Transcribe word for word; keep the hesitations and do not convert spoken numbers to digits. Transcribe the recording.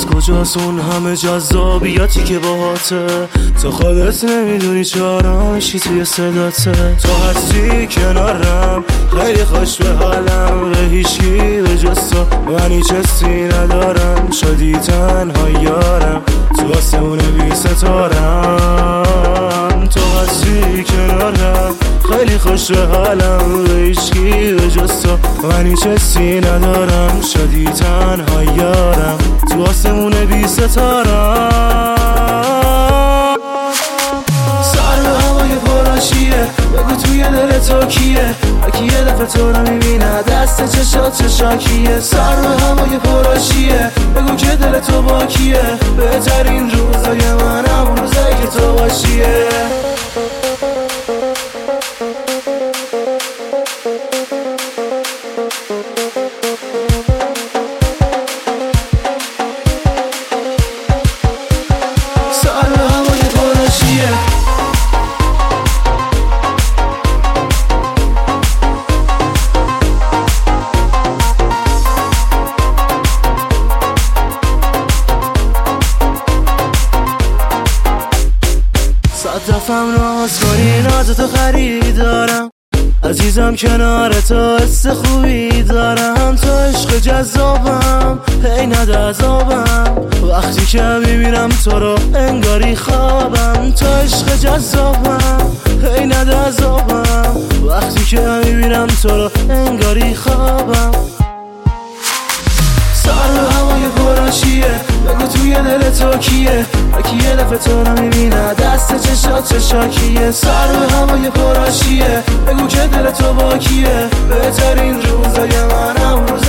از کجاست اون همه جذابیتی که باهاته؟ تو خودت نمیدونی چاراشی توی صداته. تو هستی کنارم خیلی خوش به حالم، به هیچکی به جز تو من هیچ حسی ندارم. شدی تنها یارم تو آسمون بی ستارم. تو هستی کنارم خیلی خوش به حالم، به هیچکی به جز تو من هیچ حسی ندارم. شدی تنها یارم تو آسمون بی ستارم. سر به هوای پراشیه، بگو توی دل تو کیه؟ هرکی یه دفعه تو رو میبینه دست چشات چه شاکیه. سر به هوای پراشیه، بگو که دل تو با کیه؟ بهترین روزای من همون روزایی که تو باشیه. صد دفعم ناز کنی ناز تو خریدارم، عزیزم کنار تو حس خوبی دارم. تو عشق جذابم هی نده عذابم، وقتی که میبینم تو رو انگاری خوابم. تو عشق جذابم هی نده عذابم، وقتی که میبینم تو رو انگاری خوابم. سر به هوای پراشیه، بگو توی دل تو کیه؟ هرکی یه دفعه تو رو میبینه دست چشات چه شاکیه. سر به هوای پراشیه، بگو که دل تو با کیه؟ بهترین روزای من همون روز